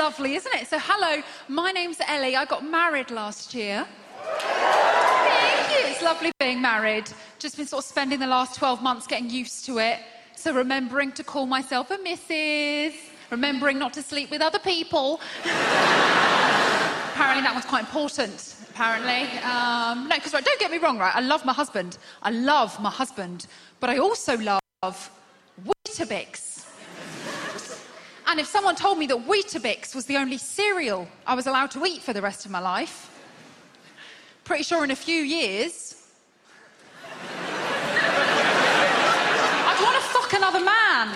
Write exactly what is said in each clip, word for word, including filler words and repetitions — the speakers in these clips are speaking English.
lovely, isn't it? So, hello, my name's Ellie. I got married last year. Thank you. It's lovely being married. Just been sort of spending the last twelve months getting used to it. So remembering to call myself a missus, remembering not to sleep with other people. Apparently that one's quite important, apparently. Um, no, because right, don't get me wrong, right? I love my husband. I love my husband. But I also love Weetabix. And if someone told me that Weetabix was the only cereal I was allowed to eat for the rest of my life, pretty sure in a few years, I'd want to fuck another man.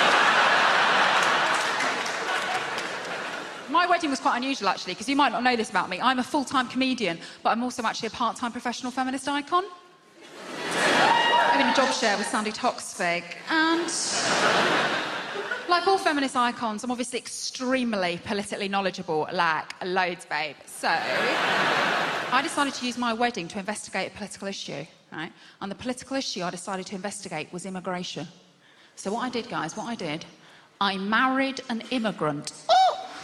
My wedding was quite unusual, actually, because you might not know this about me. I'm a full-time comedian, but I'm also actually a part-time professional feminist icon. I'm in a job share with Sandy Toksvig, and like all feminist icons, I'm obviously extremely politically knowledgeable, like loads, babe. So I decided to use my wedding to investigate a political issue, right? And the political issue I decided to investigate was immigration. So what I did, guys, what I did, I married an immigrant. Oh!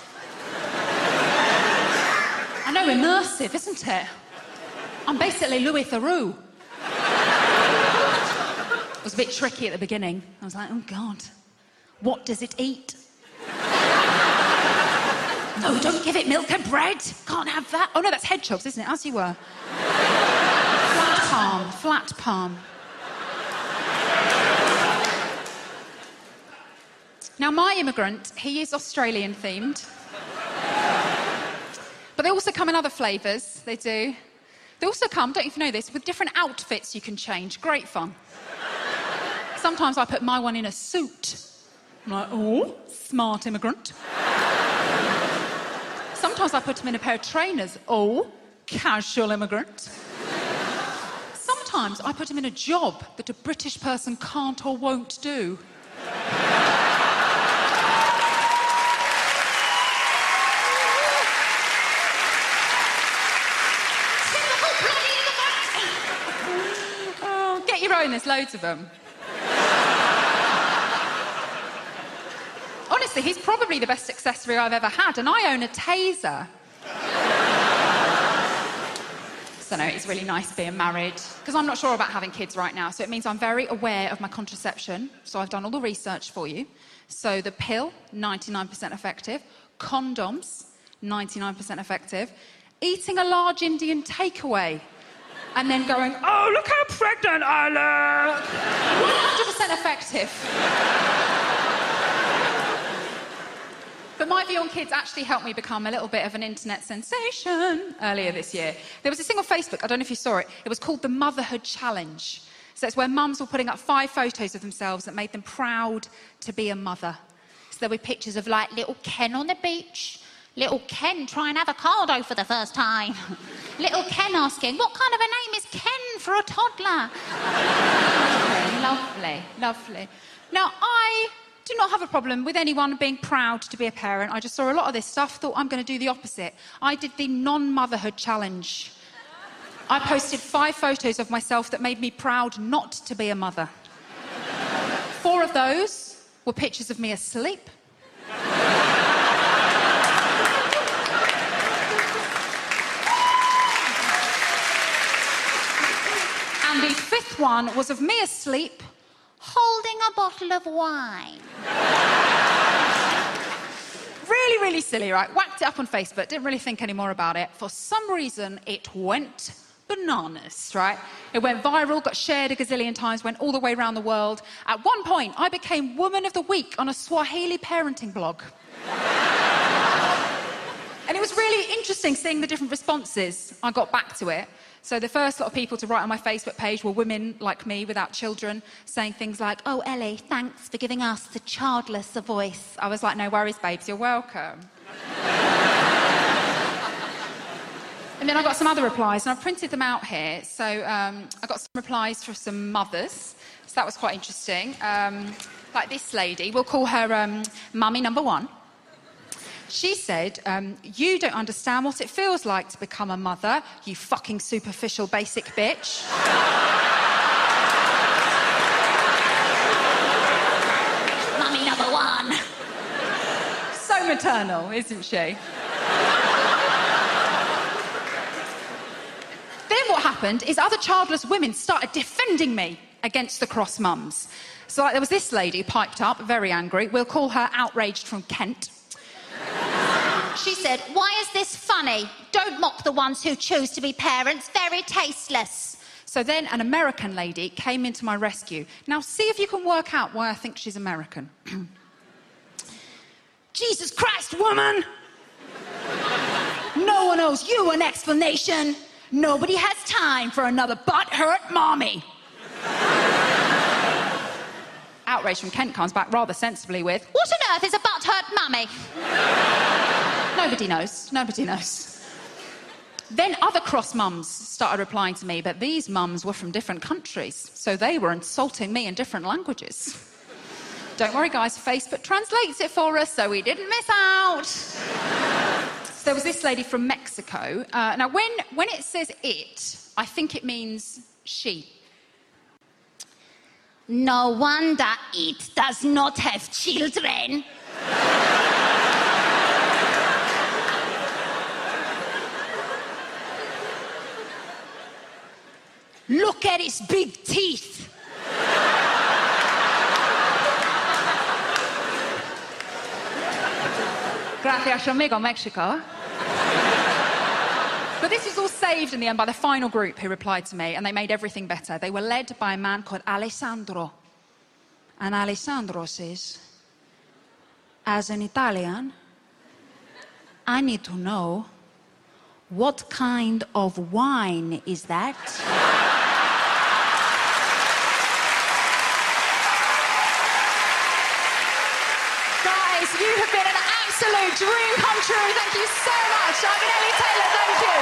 I know, immersive, isn't it? I'm basically Louis Theroux. It was a bit tricky at the beginning. I was like, oh, God, what does it eat? No, don't give it milk and bread. Can't have that. Oh, no, that's hedgehogs, isn't it? As you were. Flat palm, flat palm. Now, my immigrant, he is Australian-themed. But they also come in other flavours, they do. They also come, don't you know this, with different outfits you can change. Great fun. Sometimes I put my one in a suit. I'm like, oh, smart immigrant. Sometimes I put him in a pair of trainers. Oh, casual immigrant. Sometimes I put him in a job that a British person can't or won't do. Oh, get your own, there's loads of them. Honestly, he's probably the best accessory I've ever had, and I own a taser. So no, it's really nice being married, because I'm not sure about having kids right now, so it means I'm very aware of my contraception, so I've done all the research for you. So the pill, ninety-nine percent effective. Condoms, ninety-nine percent effective. Eating a large Indian takeaway, and then going, oh, look how pregnant I look! one hundred percent effective. But my view on kids actually helped me become a little bit of an internet sensation earlier this year. There was this thing on Facebook, I don't know if you saw it, it was called the Motherhood Challenge. So it's where mums were putting up five photos of themselves that made them proud to be a mother. So there were pictures of, like, little Ken on the beach, little Ken trying avocado for the first time, little Ken asking, what kind of a name is Ken for a toddler? Lovely, lovely. Now, I do not have a problem with anyone being proud to be a parent. I just saw a lot of this stuff, thought I'm going to do the opposite. I did the non-motherhood challenge. I posted five photos of myself that made me proud not to be a mother. Four of those were pictures of me asleep. And the fifth one was of me asleep, holding a bottle of wine. Really, really silly, right? Whacked it up on Facebook, didn't really think any more about it. For some reason, it went bananas, right? It went viral, got shared a gazillion times, went all the way around the world. At one point, I became Woman of the Week on a Swahili parenting blog. And it was really interesting seeing the different responses I got back to it. So the first lot of people to write on my Facebook page were women like me without children, saying things like, oh, Ellie, thanks for giving us, the childless, a voice. I was like, no worries, babes, you're welcome. And then I got some other replies, and I've printed them out here. So um, I got some replies from some mothers, so that was quite interesting. Um, like this lady, we'll call her um, Mummy Number One. She said, um, you don't understand what it feels like to become a mother, you fucking superficial basic bitch. Mummy Number One. So maternal, isn't she? Then what happened is other childless women started defending me against the cross mums. So like, there was this lady who piped up, very angry. We'll call her Outraged from Kent. She said, "Why is this funny? Don't mock the ones who choose to be parents. Very tasteless." So then an American lady came into my rescue. Now, see if you can work out why I think she's American. "Jesus Christ, woman! No one owes you an explanation. Nobody has time for another butt-hurt mommy." Outraged from Kent comes back rather sensibly with, "What on earth is a butt-hurt mummy?" Nobody knows. Nobody knows. Then other cross mums started replying to me, but these mums were from different countries, so they were insulting me in different languages. Don't worry, guys, Facebook translates it for us, so we didn't miss out. So there was this lady from Mexico. Uh, now, when, when it says it, I think it means she. "No wonder it does not have children." "Look at his big teeth." Gracias, amigo, Mexico. But this was all saved in the end by the final group who replied to me, and they made everything better. They were led by a man called Alessandro. And Alessandro says, "As an Italian, I need to know, what kind of wine is that?" Guys, you have been an absolute dream come true. Thank you so much. I'm Ellie Taylor. Thank you.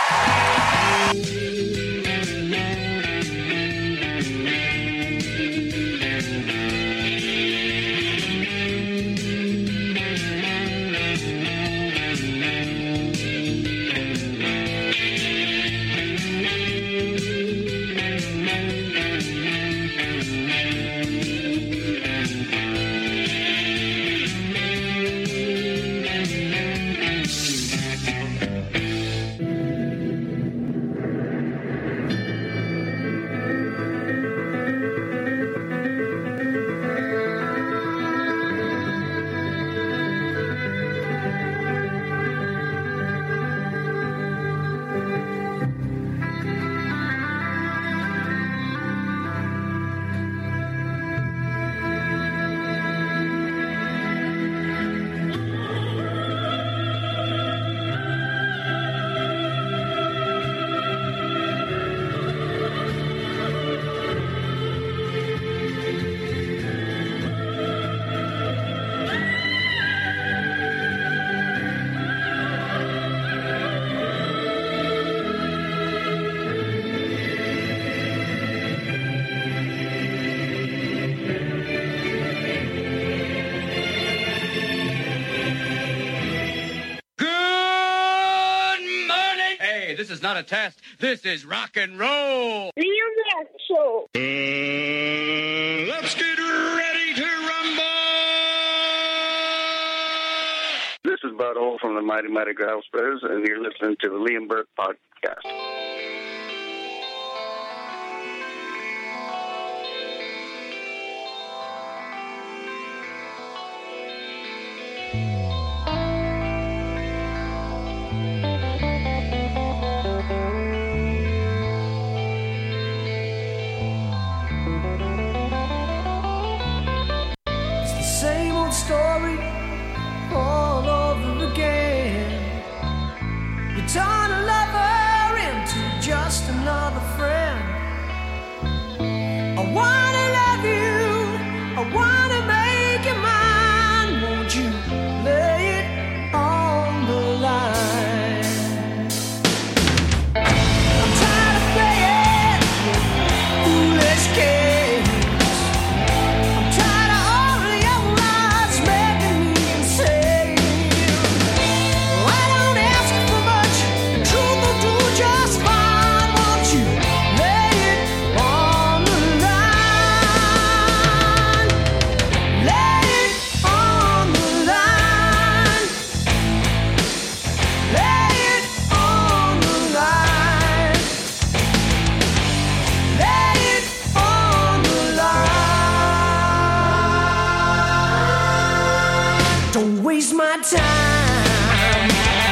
This is not a test. This is rock and roll. Liam Rock Show. Uh, let's get ready to rumble. This is Bud Hole from the Mighty Mighty Grouse Brothers, and you're listening to the Liam Burke Podcast. Story all over again. You turn a lover into just another friend. I wanna love you, I wanna make you mine. Won't you lay waste my time.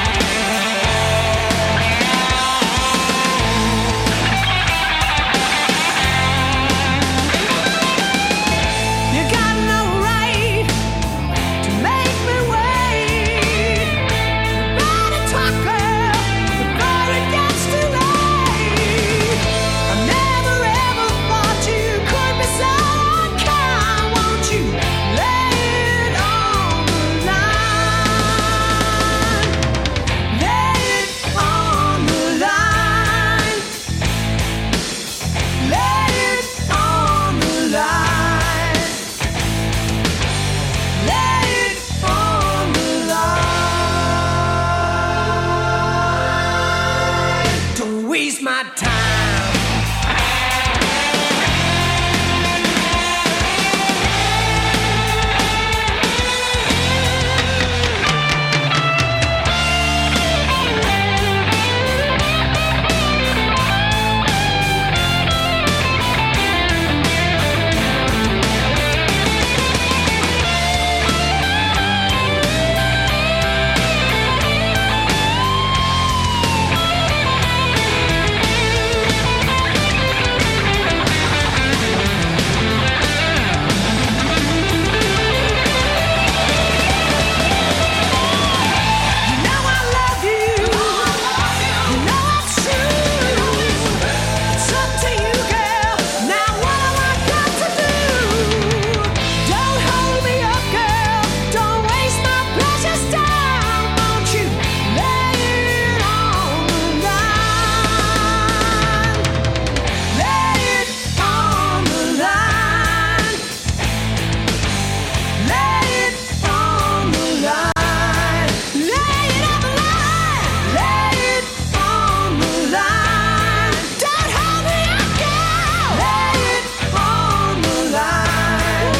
You got no right to make me wait. You better talk, girl, before it gets too late. I never ever thought you could be so unkind. Won't you lay it on the line? Lay it on the line. Lay it on the line. Lay it on the line. Don't waste my time. You know I love you. You know it's true. It's up to you, girl. Now what have I got to do? Don't hold me up, girl. Don't waste my precious time. Won't you lay it on the line? Lay it on the line. Lay it on the line. Lay it on the line. Lay it on the line. Don't hold me up, girl. Lay it on the line.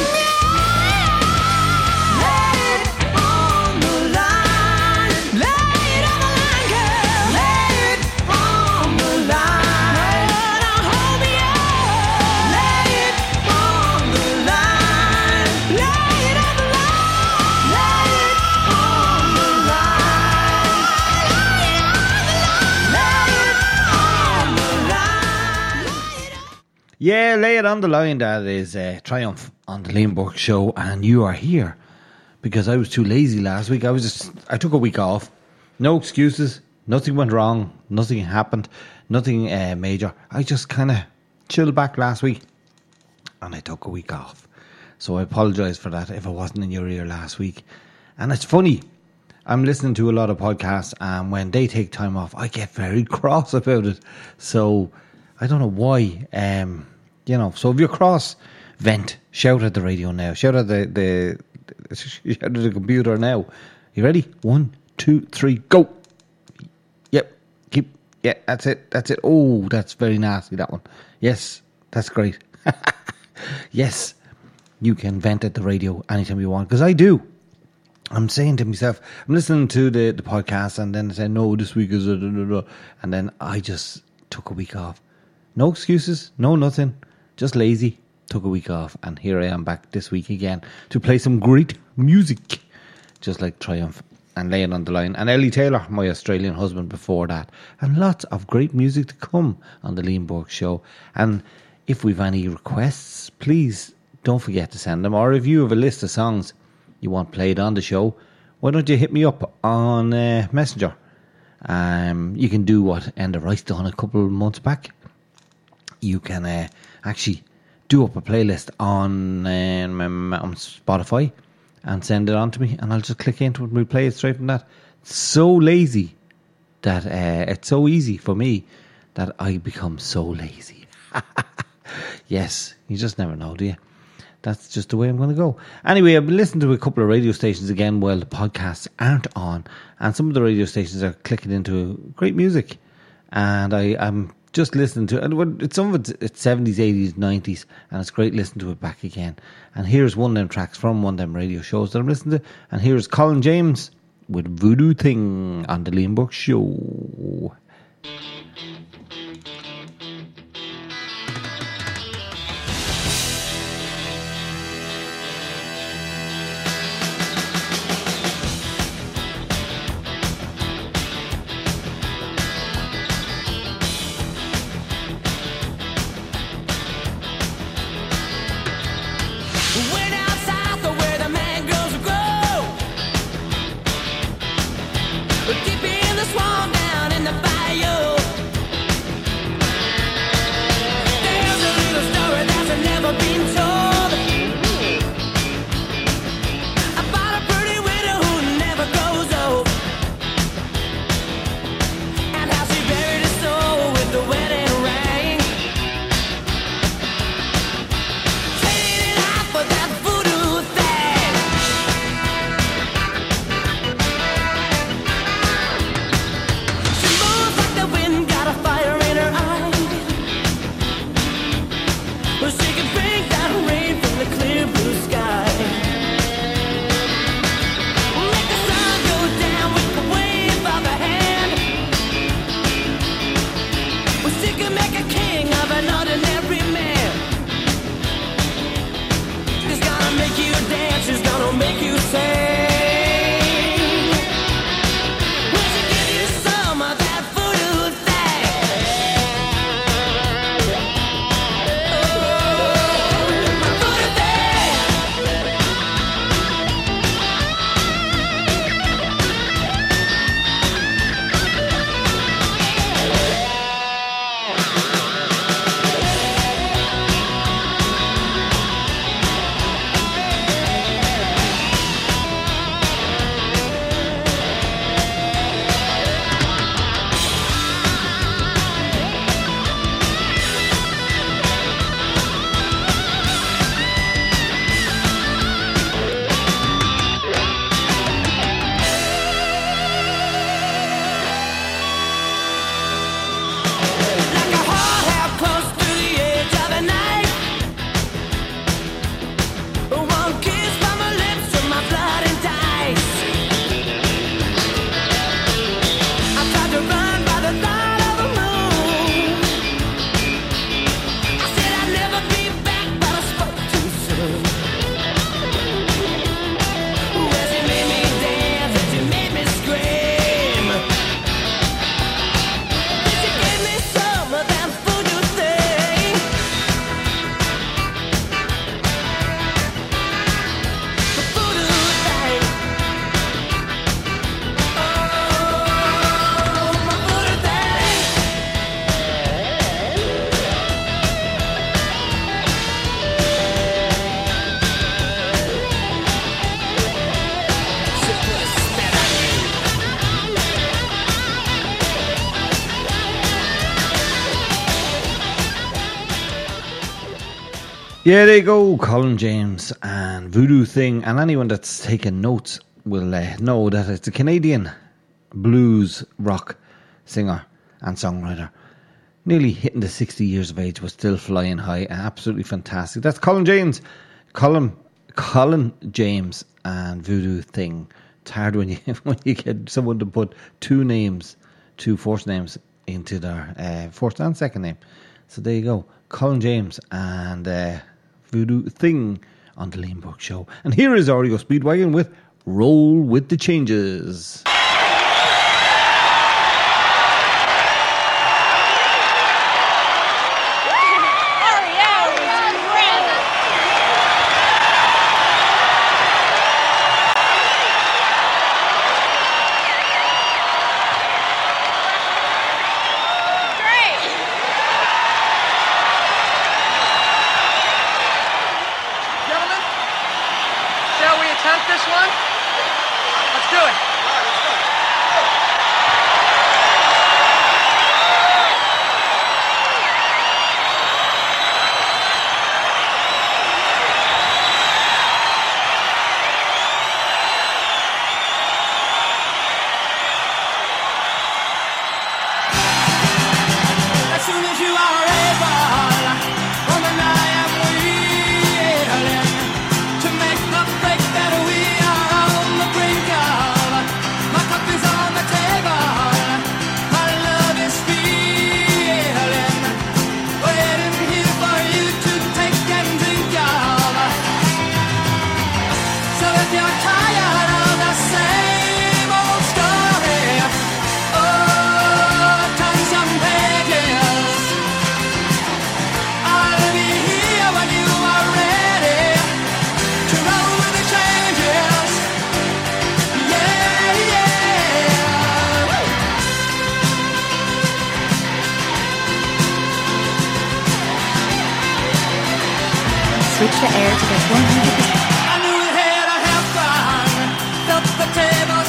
Lay it on the line. Lay it on the line, girl. Lay it on the line. Don't hold me up. Lay it on the line. Lay it on the line. Lay it on the line. Yeah, lay it on the line. That is uh, Triumph on the Liam Burke Show, and you are here because I was too lazy last week. I was just, I took a week off. No excuses. Nothing went wrong. Nothing happened. Nothing uh, major. I just kind of chilled back last week, and I took a week off. So I apologise for that if I wasn't in your ear last week. And it's funny, I'm listening to a lot of podcasts, and when they take time off, I get very cross about it. So I don't know why. Um, you know, so if you're cross, vent. Shout at the radio now. Shout at the, the, shout at the computer now. You ready? One, two, three, go. Yep. Keep. Yeah, that's it. That's it. Oh, that's very nasty, that one. Yes, that's great. Yes, you can vent at the radio anytime you want, because I do. I'm saying to myself, I'm listening to the, the podcast, and then I say, no, this week is, a, and then I just took a week off. No excuses, no nothing, just lazy. Took a week off, and here I am back this week again to play some great music, just like Triumph and Lay It on the Line, and Ellie Taylor, my Australian husband, before that, and lots of great music to come on the Liam Burke Show. And if we've any requests, please don't forget to send them, or if you have a list of songs you want played on the show, why don't you hit me up on uh, Messenger. Um, you can do what Enda Rice done a couple of months back. You can uh, actually do up a playlist on um, on Spotify and send it on to me, and I'll just click into it and we'll play it straight from that. It's so lazy that uh, it's so easy for me that I become so lazy. Yes, you just never know, do you? That's just the way I'm going to go. Anyway, I've been listening to a couple of radio stations again while the podcasts aren't on, and some of the radio stations are clicking into great music, and I, I'm just listening to it. And it's some of it's, it's seventies, eighties, nineties, and it's great listening to it back again. And here's one of them tracks from one of them radio shows that I'm listening to, and here's Colin James with Voodoo Thing on the Liam Burke Show. Yeah, there you go, Colin James and Voodoo Thing. And anyone that's taken notes will uh, know that it's a Canadian blues rock singer and songwriter. Nearly hitting the sixty years of age, but still flying high. Absolutely fantastic. That's Colin James. Colin, Colin James and Voodoo Thing. It's hard when you when you get someone to put two names, two first names into their uh, first and second name. So there you go, Colin James and uh, Voodoo Thing on the Liam Burke Show. And here is R E O Speedwagon with Roll with the Changes. Switch to air to get one hundred percent. I knew it had a half gone, felt the tables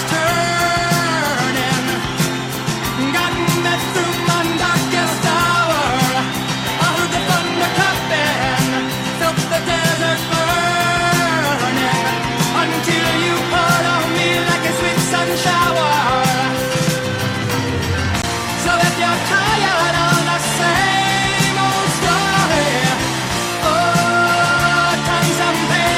turning, gotten me through my darkest hour. I heard the thunder clapping, felt the desert burning, until you poured on me like a sweet sun shower. So if you're tired of the same old story, oh, time some pain.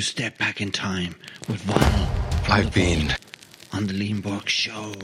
step back in time with vinyl. from I've the been. vault on the Liam Burke Show.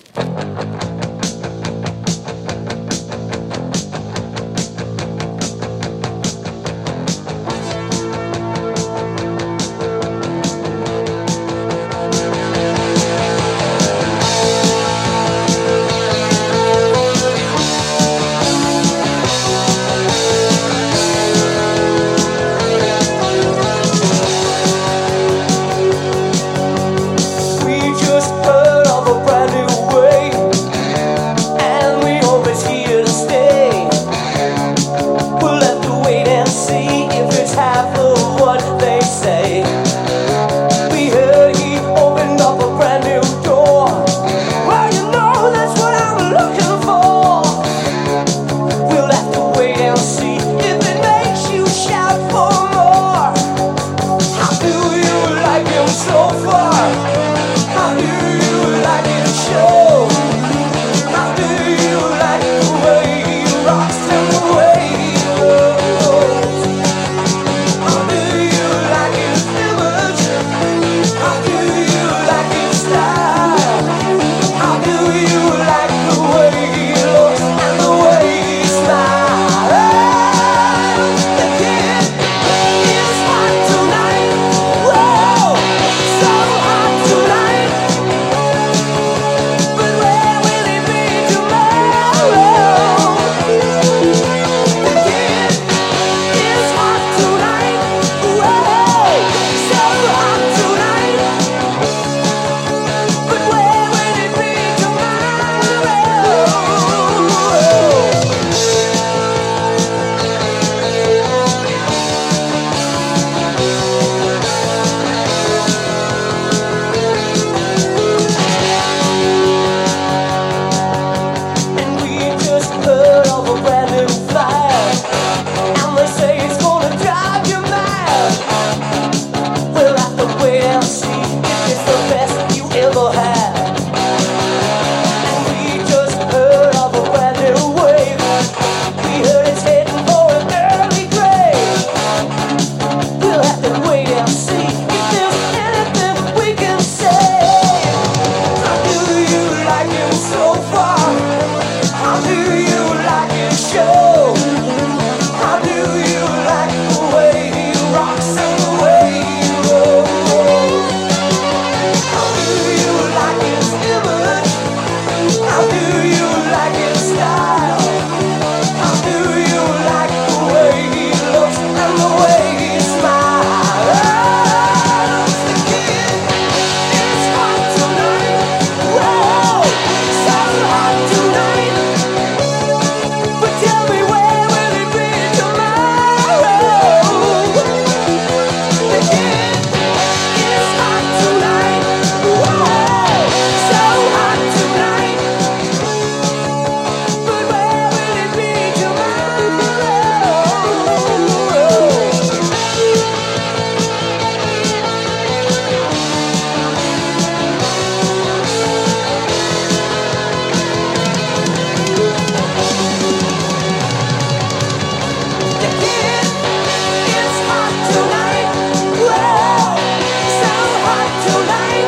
We just heard of a brand new way, and we hope it's here to stay. We'll have to wait and see if it's half of what they say. We heard he opened up a brand new door. Well, you know that's what I'm looking for. We'll have to wait and see if it makes you shout for more. How do you like him so far? How do you like his show? How do you like the way he rocks and the way he goes? How do you like his image? How do you like his style? How do you like the way he looks and the way he smiles? The kid is hot tonight. Whoa, so hot tonight. But where will he be tomorrow? The kid is hot tonight. Whoa, so hot tonight. But where will he be tomorrow? And we just heard of a brand new flag, and they say it's gonna drive you mad. We'll have to wait and see if it's the best you ever had. And we just heard of a brand new wave. We heard it's heading for an early grave. We'll have to wait and see if there's anything we can say. How do you like him so far? How do you like his show? How do you like the way he rocks and the way he rolls? How do you like his image? How do you like his style? How do you like the way he looks and the way he smiles? The kid is hot tonight. Whoa, so hot tonight. But tell me, where will he be tomorrow? The kid is hot tonight. Whoa, so hot tonight. But where will he be The kid is hot tonight. Whoa, so hot tonight.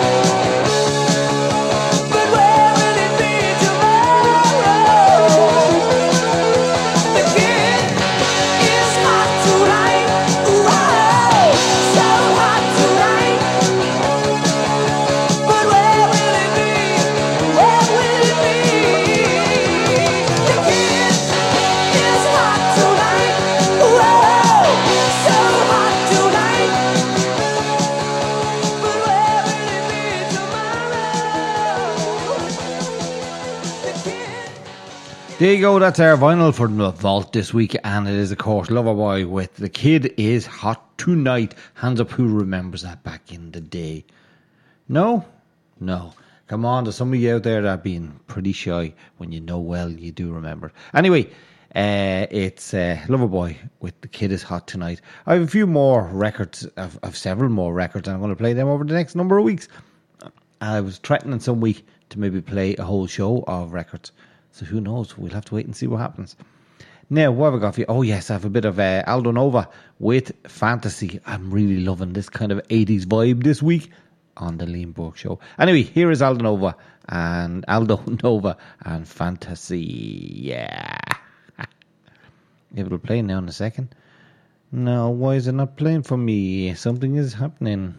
But where will it be tomorrow? The kid is hot tonight. Whoa, so hot tonight. But where will it be? Where will it be? The kid is hot tonight. Whoa, so hot tonight. But where will it be tomorrow? The kid. There you go, that's our vinyl for the vault this week, and it is of course Loverboy with The Kid Is Hot Tonight. Hands up who remembers that back in the day. No? No. Come on, there's some of you out there that have been pretty shy. When you know well, you do remember. Anyway, uh, it's uh, Loverboy with The Kid Is Hot Tonight. I have a few more records, I've, I've several more records, and I'm going to play them over the next number of weeks. I was threatening some week to maybe play a whole show of records. So who knows? We'll have to wait and see what happens. Now, what have I got for you? Oh, yes, I have a bit of uh, Aldo Nova with Fantasy. I'm really loving this kind of eighties vibe this week on the Liam Burke Show. Anyway, here is Aldo Nova and Aldo Nova and Fantasy. Yeah. If it'll play now in a second. No, why is it not playing for me? Something is happening.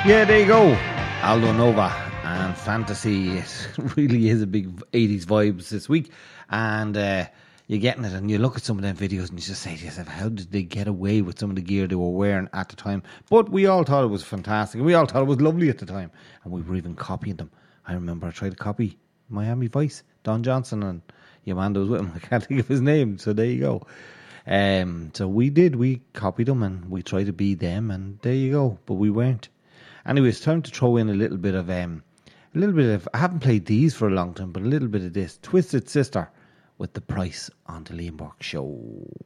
Yeah, there you go. Aldo Nova and Fantasy. It really is a big eighties vibes this week. And uh, you're getting it, and you look at some of them videos and you just say to yourself, how did they get away with some of the gear they were wearing at the time? But we all thought it was fantastic. We all thought it was lovely at the time. And we were even copying them. I remember I tried to copy Miami Vice, Don Johnson, and your man that was with him. I can't think of his name, so there you go. Um, so we did. We copied them and we tried to be them, and there you go. But we weren't. Anyway, it's time to throw in a little bit of, um, a little bit of, I haven't played these for a long time, but a little bit of this. Twisted Sister with The Price on the Liam Burke Show.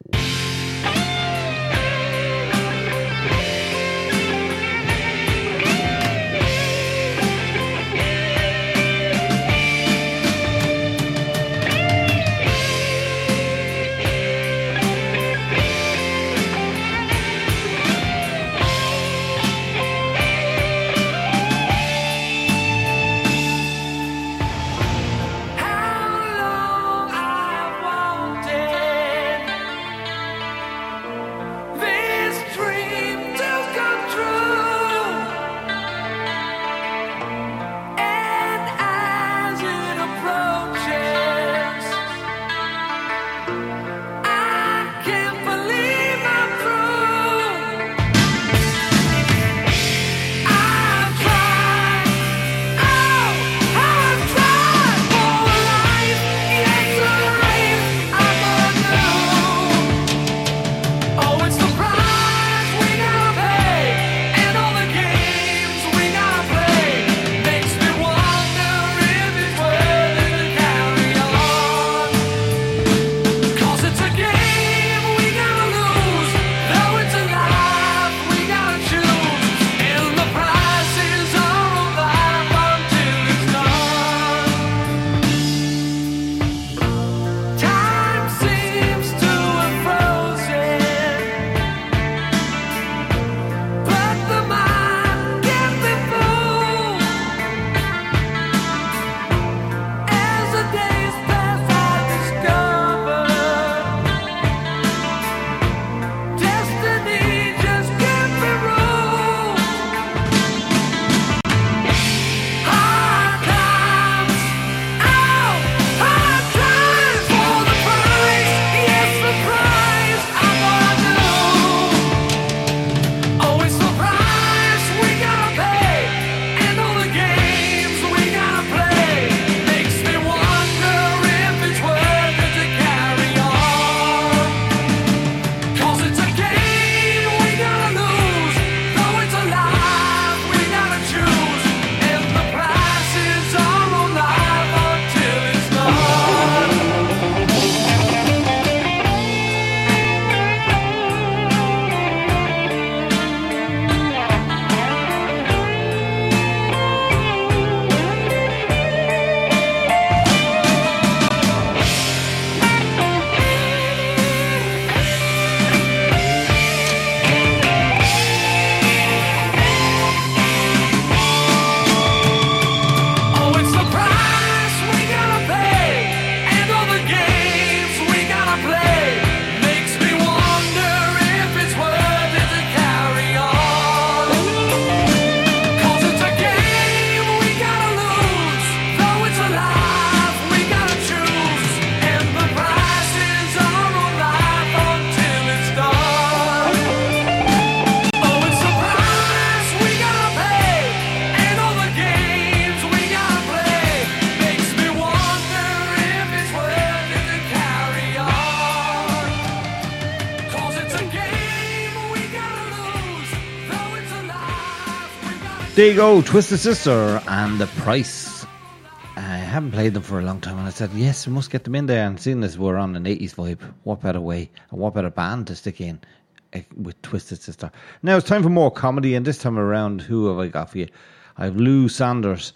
There you go, Twisted Sister and The Price. I haven't played them for a long time, and I said, yes, we must get them in there. And seeing as we're on an eighties vibe, what better way, and what better band to stick in uh, with Twisted Sister. Now it's time for more comedy, and this time around, who have I got for you? I have Lou Sanders,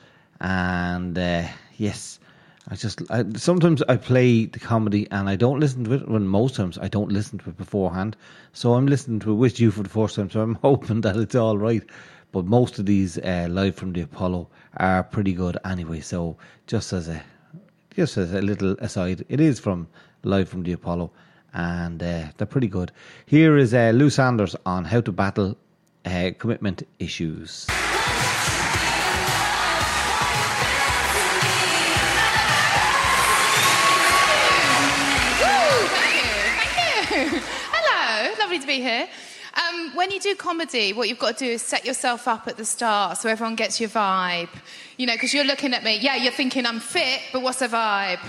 and uh, yes, I just I, sometimes I play the comedy and I don't listen to it. When most times I don't listen to it beforehand, so I'm listening to it with you for the first time. So I'm hoping that it's all right. But most of these uh, live from the Apollo are pretty good anyway. So just as a just as a little aside, it is from live from the Apollo, and uh, they're pretty good. Here is uh, Lou Sanders on how to battle uh, commitment issues. lovely to be here. Um, when you do comedy, what you've got to do is set yourself up at the start so everyone gets your vibe. You know, because you're looking at me, yeah, you're thinking I'm fit, but what's the vibe?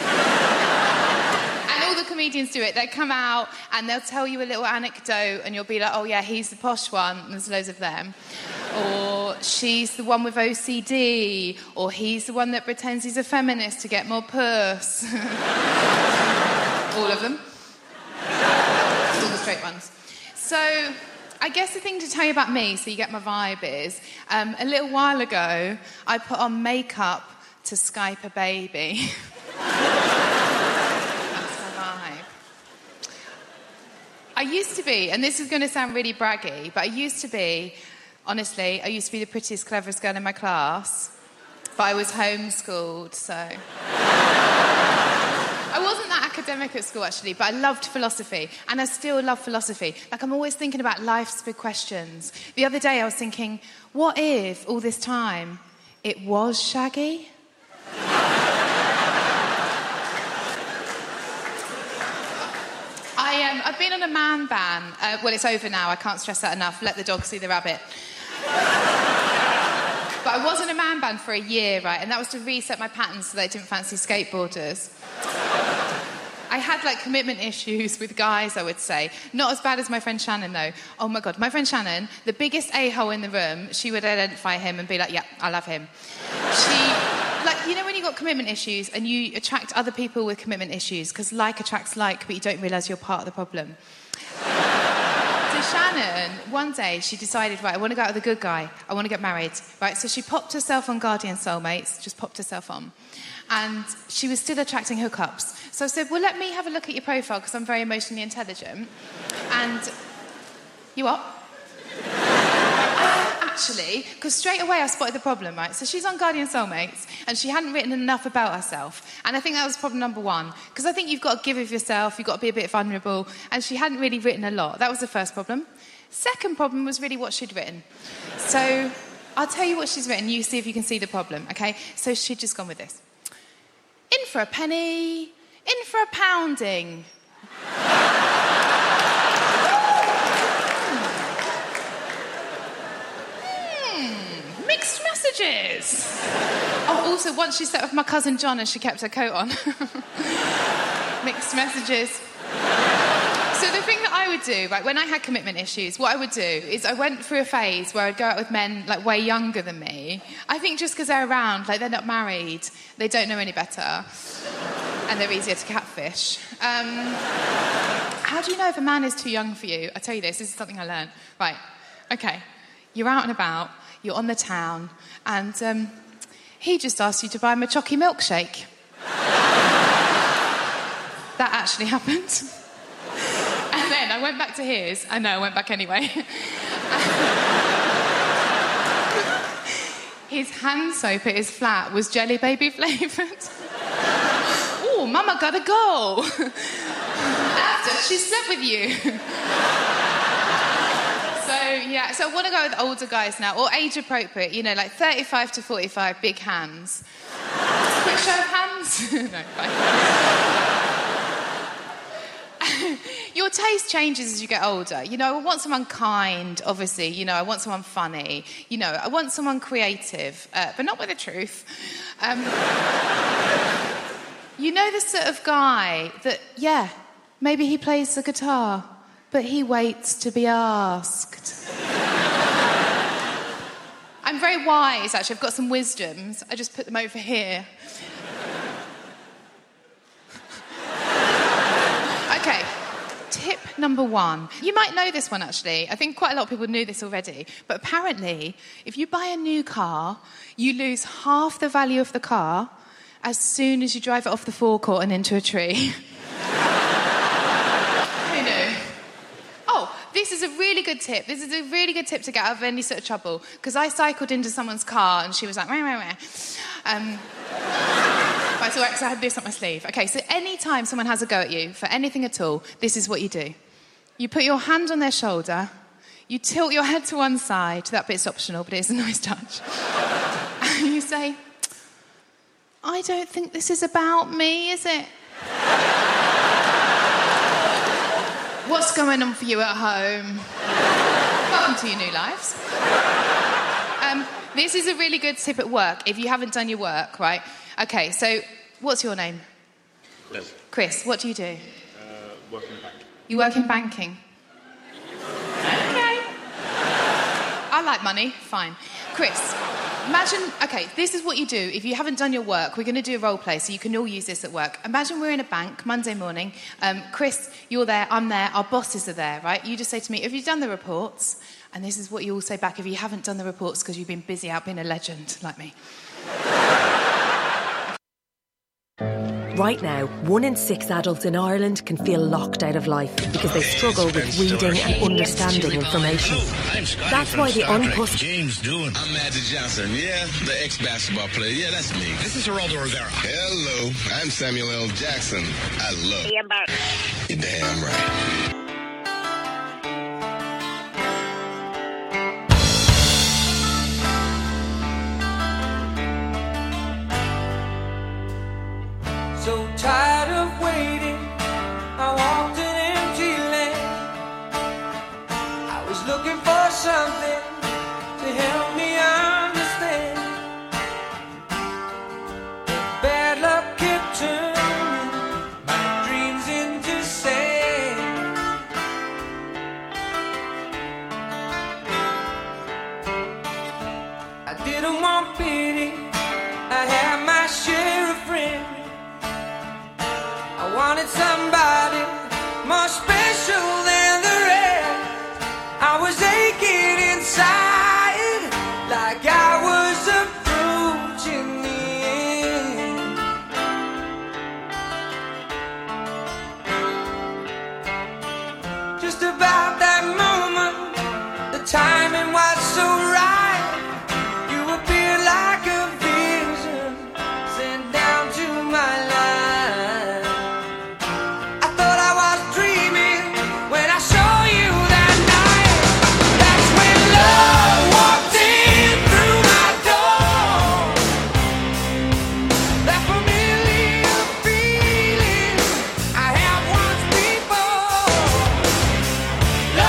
And all the comedians do it. They come out and they'll tell you a little anecdote and you'll be like, oh, yeah, he's the posh one. And there's loads of them. Or she's the one with O C D. Or he's the one that pretends he's a feminist to get more puss. All of them. All the straight ones. So, I guess the thing to tell you about me, so you get my vibe, is um, a little while ago, I put on makeup to Skype a baby. That's my vibe. I used to be, and this is going to sound really braggy, but I used to be, honestly, I used to be the prettiest, cleverest girl in my class, but I was homeschooled, so... I wasn't that academic at school, actually, but I loved philosophy, and I still love philosophy. Like, I'm always thinking about life's big questions. The other day, I was thinking, what if, all this time, it was Shaggy? I, um, I've been on a man ban. Uh, well, it's over now. I can't stress that enough. Let the dog see the rabbit. But I was on a man ban for a year, right? And that was to reset my patterns so that I didn't fancy skateboarders. I had, like, commitment issues with guys, I would say. Not as bad as my friend Shannon, though. Oh, my God. My friend Shannon, the biggest a-hole in the room, she would identify him and be like, yeah, I love him. She, like, you know when you've got commitment issues and you attract other people with commitment issues because like attracts like, but you don't realise you're part of the problem. So Shannon, one day, she decided, right, I want to go out with a good guy. I want to get married. Right, so she popped herself on Guardian Soulmates, just popped herself on. And she was still attracting hookups. So I said, well, let me have a look at your profile, because I'm very emotionally intelligent. And... You what? Actually, because straight away I spotted the problem, right? So she's on Guardian Soulmates, and she hadn't written enough about herself. And I think that was problem number one. Because I think you've got to give of yourself, you've got to be a bit vulnerable, and she hadn't really written a lot. That was the first problem. Second problem was really what she'd written. So I'll tell you what she's written, you see if you can see the problem, okay? So she'd just gone with this. In for a penny, in for a pounding. hmm, mixed messages. Oh, also, once she slept with my cousin John and she kept her coat on. Mixed messages. So the thing that I would do, right, when I had commitment issues, what I would do is I went through a phase where I'd go out with men, like, way younger than me. I think just because they're around, like, they're not married, they don't know any better, and they're easier to catfish. Um, how do you know if a man is too young for you? I tell you this, this is something I learned. Right, okay, you're out and about, you're on the town, and um, he just asked you to buy him a chocky milkshake. That actually happened. And then I went back to his. I know, I went back anyway. His hand soap at his flat was Jelly Baby flavoured. Oh, Mama gotta go. After she slept with you. So, yeah, so I want to go with older guys now, or age appropriate, you know, like thirty-five to forty-five, big hands. Quick show of hands? No, fine. Your taste changes as you get older. You know, I want someone kind, obviously. You know, I want someone funny. You know, I want someone creative, uh, but not with the truth. Um, you know the sort of guy that, yeah, maybe he plays the guitar, but he waits to be asked. I'm very wise, actually. I've got some wisdoms. I just put them over here. Okay. Tip number one. You might know this one, actually. I think quite a lot of people knew this already. But apparently, if you buy a new car, you lose half the value of the car as soon as you drive it off the forecourt and into a tree. Who knew? Oh, this is a really good tip. This is a really good tip to get out of any sort of trouble. Because I cycled into someone's car and she was like, meh, meh, meh. Um... Right, so I had this up my sleeve. Okay, so any time someone has a go at you, for anything at all, this is what you do. You put your hand on their shoulder, you tilt your head to one side, that bit's optional, but it's a nice touch. And you say, I don't think this is about me, is it? What's going on for you at home? Welcome to your new lives. Um, this is a really good tip at work if you haven't done your work, right? Okay, so what's your name? Chris. Chris, what do you do? Uh, work in bank. You work in banking? Okay. I like money, fine. Chris, imagine, okay, this is what you do. If you haven't done your work, we're going to do a role play, so you can all use this at work. Imagine we're in a bank, Monday morning. Um, Chris, you're there, I'm there, our bosses are there, right? You just say to me, have you done the reports? And this is what you all say back if you haven't done the reports because you've been busy out being a legend, like me. Right now, one in six adults in Ireland can feel locked out of life because they struggle with reading and understanding information. That's why the Unpus... James doing? I'm Magic Johnson, yeah, the ex-basketball player. Yeah, that's me. This is Geraldo Rivera. Hello, I'm Samuel L. Jackson. I love you. You're damn right. So tired of waiting, I walked an empty land. I was looking for something to help me understand. Bad luck kept turning my dreams into sand. I didn't want pity, I had my share of friends. I wanted somebody more special than the rest. I was aching inside like I was approaching the end. Just about that moment, the timing was so right. You appeared like a vision sent down to my life. Love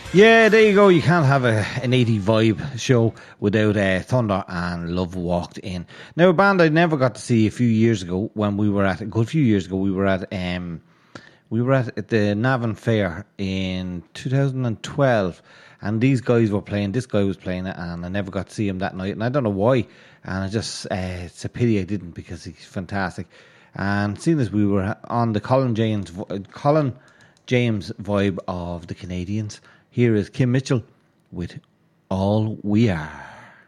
Yeah, there you go. You can't have a, an eighty vibe show without uh, Thunder and Love Walked In. Now, a band I never got to see a few years ago when we were at, a good few years ago, we were at um, we were at, at the Navan Fair in two thousand twelve, and these guys were playing, this guy was playing it, and I never got to see him that night, and I don't know why, and I just, uh, it's a pity I didn't, because he's fantastic. And seeing as we were on the Colin James, Colin James vibe of the Canadians, here is Kim Mitchell with All We Are.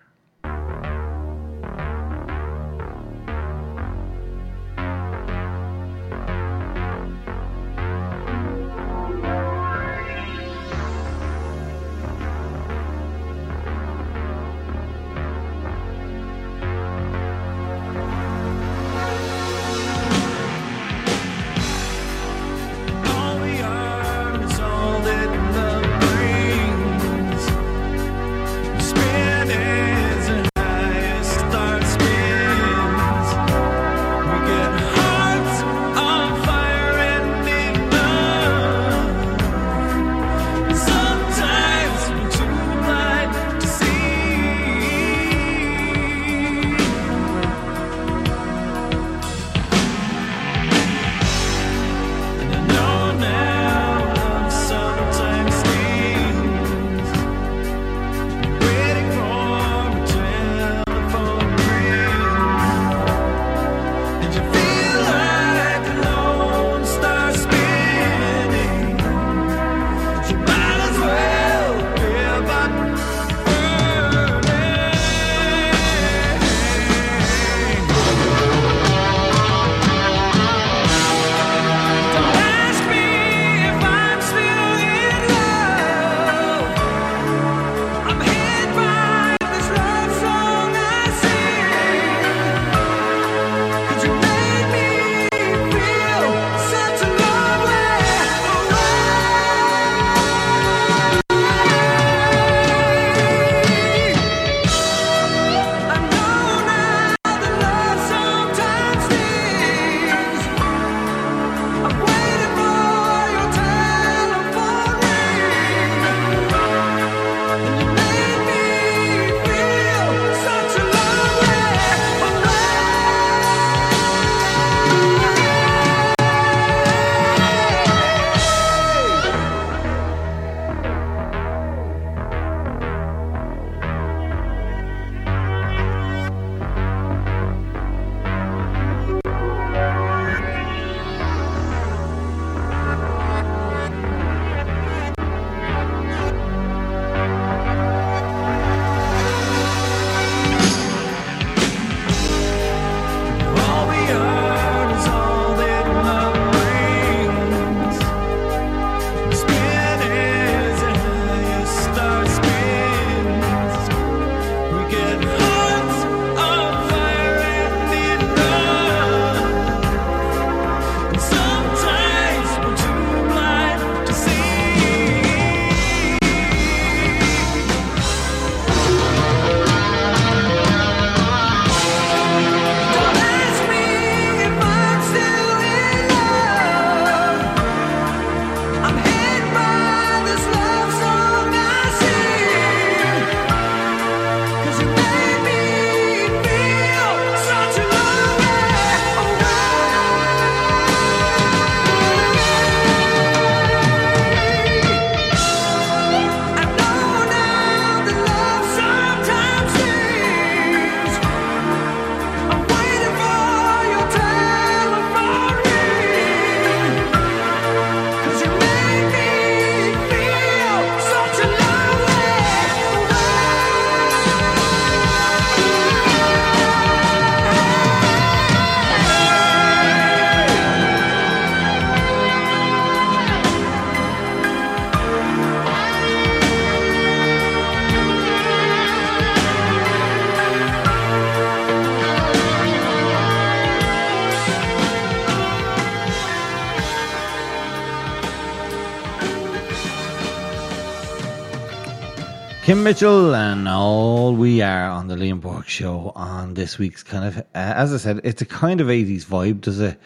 Kim Mitchell and All We Are on the Liam Burke Show on this week's kind of, uh, as I said, it's a kind of eighties vibe. There's a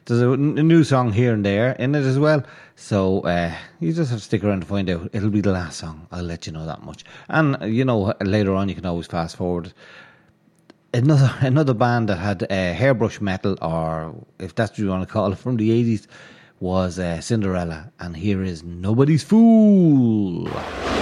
There's a, n- a new song here and there in it as well. So uh, you just have to stick around to find out. It'll be the last song. I'll let you know that much. And, uh, you know, later on you can always fast forward. Another another band that had uh, hairbrush metal, or if that's what you want to call it, from the eighties, was uh, Cinderella. And here is Nobody's Fool.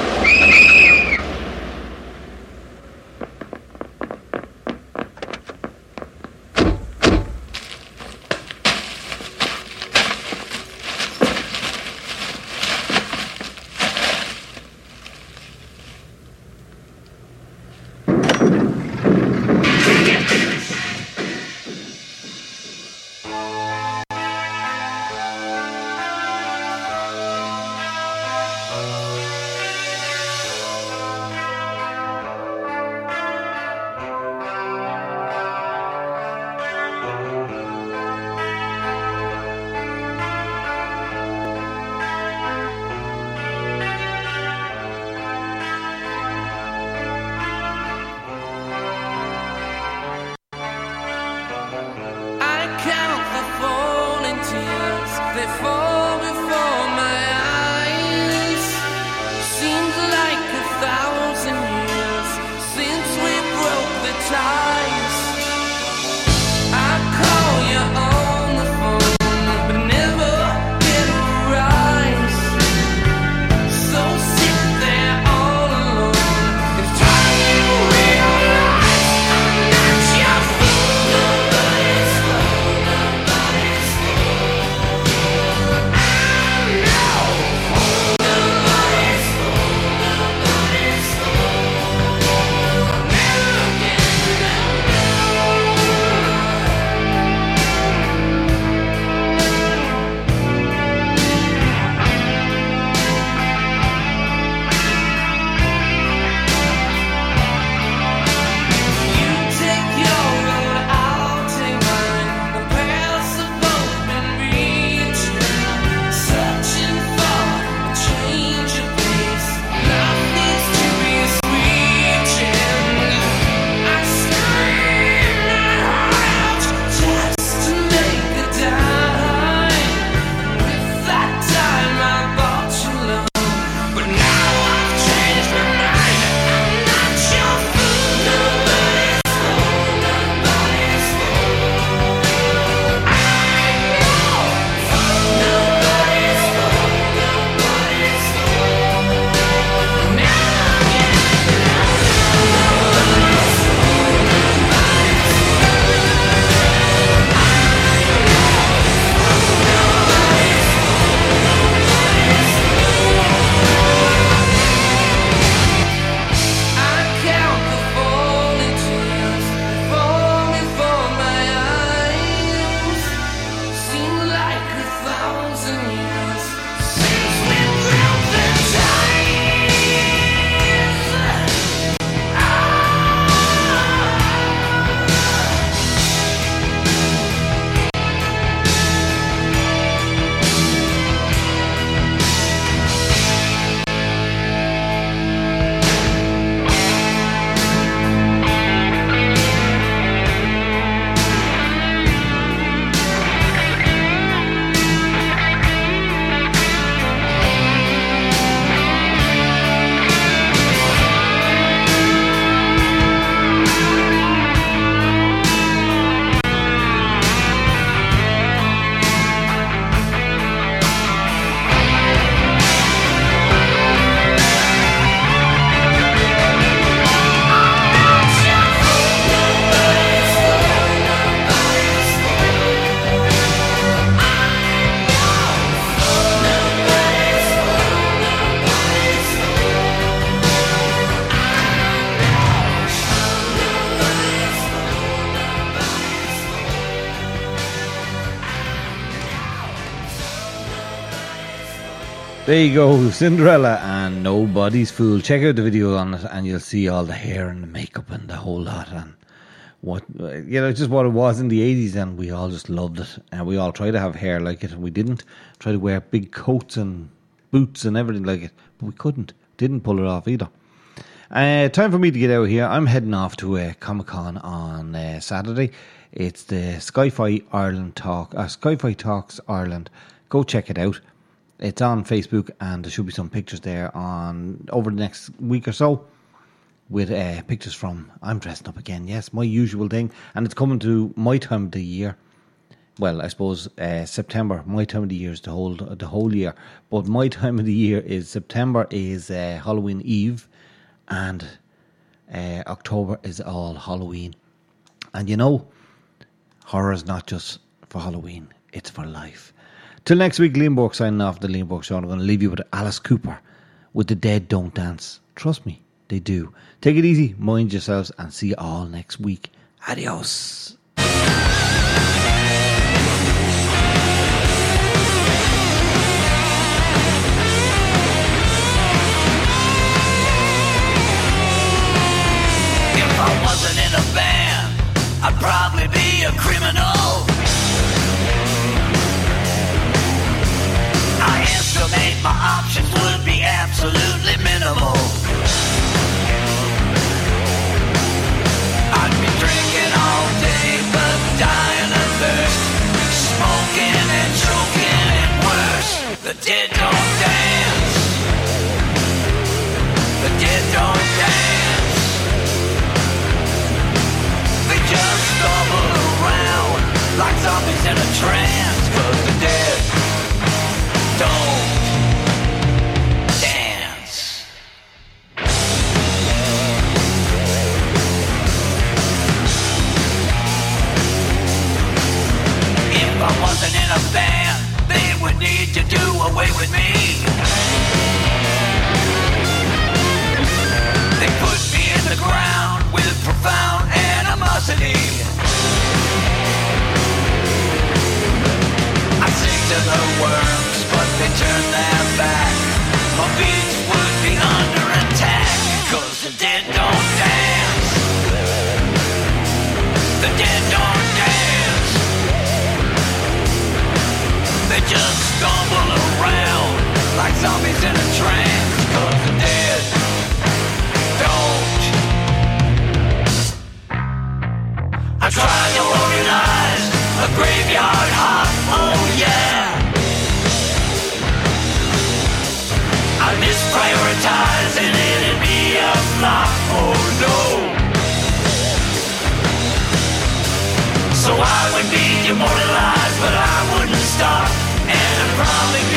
There you go, Cinderella and Nobody's Fool. Check out the video on it and you'll see all the hair and the makeup and the whole lot, and what, you know, just what it was in the eighties, and we all just loved it, and we all tried to have hair like it, and we didn't try to wear big coats and boots and everything like it, but we couldn't, didn't pull it off either. Uh, time for me to get out here. I'm heading off to uh, Comic Con on uh, Saturday. It's the Sci-Fi Ireland Talk, uh, Sci-Fi Talks Ireland. Go check it out. It's on Facebook, and there should be some pictures there on over the next week or so with uh, pictures from, I'm dressing up again, yes, my usual thing, and it's coming to my time of the year. Well, I suppose uh, September, my time of the year is the whole, the whole year, but my time of the year is September is uh, Halloween Eve, and uh, October is all Halloween. And you know, horror is not just for Halloween, it's for life. Till next week, Liam Burke signing off the Liam Burke Show. I'm going to leave you with Alice Cooper with The Dead Don't Dance. Trust me, they do. Take it easy, mind yourselves, and see you all next week. Adios. If I wasn't in a band, I'd probably be a criminal. I estimate my options would be absolutely minimal. I'd be drinking all day but dying of thirst, smoking and choking and worse. The dead don't dance. The dead don't dance. They just stumble around like zombies in a trance. 'Cause the dead don't dance. If I wasn't in a band, they would need to do away with me. They put me in the ground with profound animosity. I sing to the worms, but they turn their back. My beats would be under attack. 'Cause the dead don't dance. The dead don't dance. They just stumble around like zombies in a trance. 'Cause the dead don't. I tried to organize a graveyard hop, oh yeah. I misprioritized and it'd be a flop, oh no. So I would be demoralized, but I wouldn't stop, and I'd probably be